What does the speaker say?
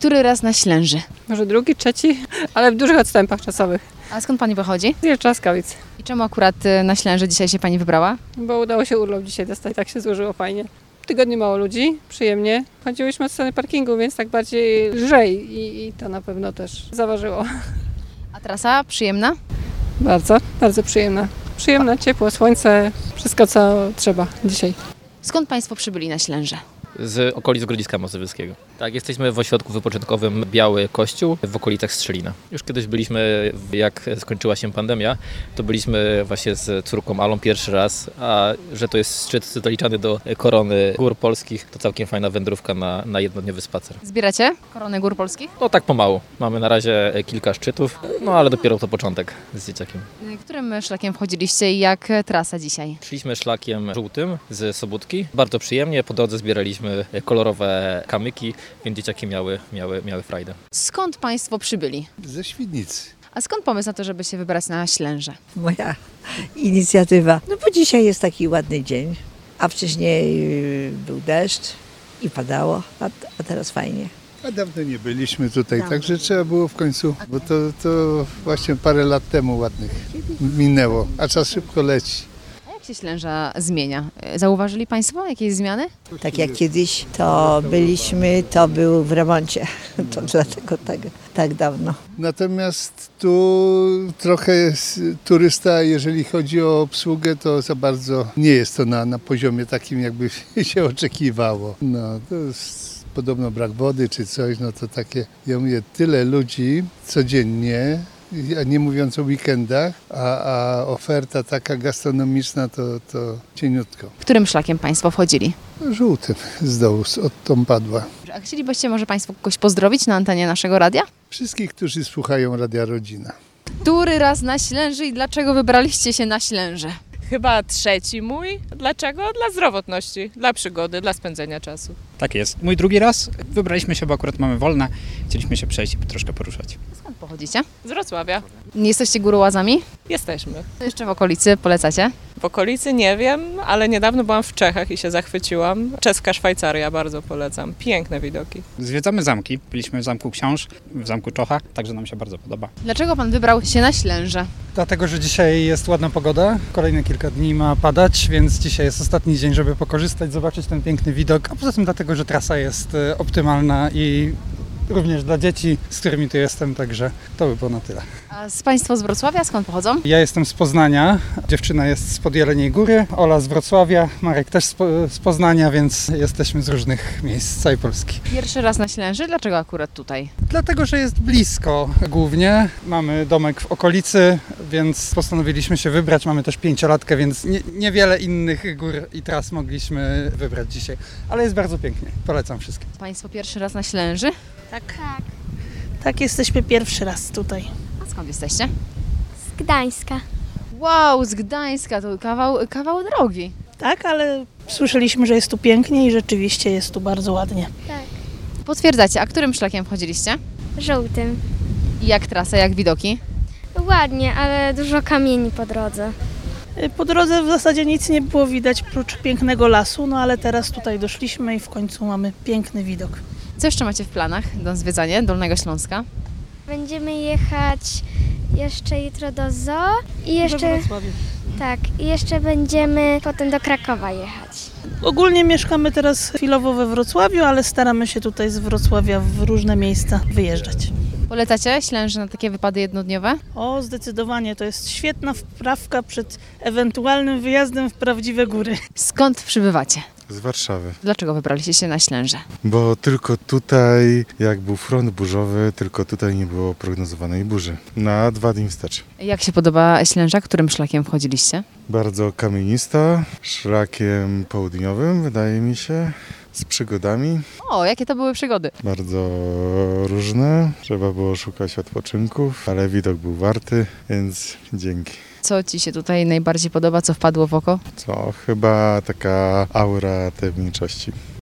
Który raz na Ślęży? Może drugi, trzeci, ale w dużych odstępach czasowych. A skąd Pani pochodzi? Z Trzaskawic, I czemu akurat na Ślęży dzisiaj się Pani wybrała? bo udało się urlop dzisiaj dostać, tak się złożyło fajnie. W tygodniu mało ludzi, przyjemnie. Chodziłyśmy od strony parkingu, więc tak bardziej lżej i to na pewno też zaważyło. A trasa przyjemna? Bardzo, bardzo przyjemna. Przyjemne, ciepło, słońce, wszystko co trzeba dzisiaj. Skąd Państwo przybyli na Ślęże? Z okolic Grodziska Mazowieckiego. Tak, jesteśmy w ośrodku wypoczynkowym Biały Kościół w okolicach Strzelina. Już kiedyś byliśmy, jak skończyła się pandemia, to byliśmy właśnie z córką Alą pierwszy raz, a że to jest szczyt doliczany do korony gór polskich, to całkiem fajna wędrówka na jednodniowy spacer. Zbieracie koronę gór polskich? No tak pomału. Mamy na razie kilka szczytów, no ale dopiero to początek z dzieciakiem. Którym szlakiem wchodziliście i jak trasa dzisiaj? Szliśmy szlakiem żółtym z Sobótki. Bardzo przyjemnie, po drodze zbieraliśmy kolorowe kamyki, więc dzieciaki miały frajdę. Skąd Państwo przybyli? Ze Świdnicy. A skąd pomysł na to, żeby się wybrać na Ślęże? Moja inicjatywa. No bo dzisiaj jest taki ładny dzień, a wcześniej był deszcz i padało, a teraz fajnie. A dawno nie byliśmy tutaj, Dawno. także trzeba było w końcu, bo to właśnie parę lat temu ładnych minęło, a czas szybko leci. A jak się Ślęża zmienia? Zauważyli Państwo jakieś zmiany? Tak jak kiedyś to byliśmy, to był w remoncie. To dlatego tak dawno. Natomiast tu trochę turysta, jeżeli chodzi o obsługę, to za bardzo nie jest to na poziomie takim, jakby się oczekiwało. No, to jest podobno brak wody czy coś, no to takie, ja mówię, tyle ludzi codziennie, a nie mówiąc o weekendach, a oferta taka gastronomiczna to cieniutko. Którym szlakiem Państwo wchodzili? Żółtym z dołu, odtąd padła. A chcielibyście może Państwo kogoś pozdrowić na antenie naszego radia? Wszystkich, którzy słuchają Radia Rodzina. Który raz na Ślęży i dlaczego wybraliście się na Ślęże? Chyba trzeci mój. Dlaczego? Dla zdrowotności, dla przygody, dla spędzenia czasu. Tak jest. Mój drugi raz. Wybraliśmy się, bo akurat mamy wolne. Chcieliśmy się przejść i troszkę poruszać. Skąd pochodzicie? Z Wrocławia Nie jesteście górołazami? jesteśmy. Jeszcze w okolicy polecacie? W okolicy nie wiem, ale niedawno byłam w Czechach i się zachwyciłam. Czeska Szwajcaria bardzo polecam. Piękne widoki. Zwiedzamy zamki. Byliśmy w Zamku Książ, w Zamku Czocha, także nam się bardzo podoba. Dlaczego Pan wybrał się na Ślęże? Dlatego, że dzisiaj jest ładna pogoda, kolejne kilka dni ma padać, więc dzisiaj jest ostatni dzień, żeby pokorzystać, zobaczyć ten piękny widok, a poza tym dlatego, że trasa jest optymalna i również dla dzieci, z którymi tu jestem, także to by było na tyle. A Państwo z Wrocławia skąd pochodzą? Ja jestem z Poznania, dziewczyna jest spod Jeleniej Góry, Ola z Wrocławia, Marek też z Poznania, więc jesteśmy z różnych miejsc z całej Polski. Pierwszy raz na Ślęży, dlaczego akurat tutaj? Dlatego, że jest blisko głównie. Mamy domek w okolicy, więc postanowiliśmy się wybrać. Mamy też 5-latkę, więc niewiele innych gór i tras mogliśmy wybrać dzisiaj. Ale jest bardzo pięknie. Polecam wszystkim. Państwo pierwszy raz na Ślęży? Tak, jesteśmy pierwszy raz tutaj. A skąd jesteście? Z Gdańska. Wow, z Gdańska, to kawał drogi. Tak, ale słyszeliśmy, że jest tu pięknie i rzeczywiście jest tu bardzo ładnie. Tak. Potwierdzacie, a którym szlakiem wchodziliście? Żółtym. I jak trasa, jak widoki? Ładnie, ale dużo kamieni po drodze. Po drodze w zasadzie nic nie było widać prócz pięknego lasu, no ale teraz tutaj doszliśmy i w końcu mamy piękny widok. Co jeszcze macie w planach do zwiedzania Dolnego Śląska? Będziemy jechać jeszcze jutro do zoo i jeszcze będziemy potem do Krakowa jechać. Ogólnie mieszkamy teraz chwilowo we Wrocławiu, ale staramy się tutaj z Wrocławia w różne miejsca wyjeżdżać. Polecacie Ślęże na takie wypady jednodniowe? O, zdecydowanie, to jest świetna wprawka przed ewentualnym wyjazdem w prawdziwe góry. Skąd przybywacie? Z Warszawy, Dlaczego wybraliście się na Ślęże? bo tylko tutaj, jak był front burzowy, tylko tutaj nie było prognozowanej burzy. Na 2 dni wstecz. Jak się podoba Ślęża? Którym szlakiem wchodziliście? Bardzo kamienista, szlakiem południowym, wydaje mi się, z przygodami. O, jakie to były przygody? Bardzo różne, trzeba było szukać odpoczynków, ale widok był warty, więc dzięki. Co Ci się tutaj najbardziej podoba, co wpadło w oko? Co chyba taka aura tajemniczości.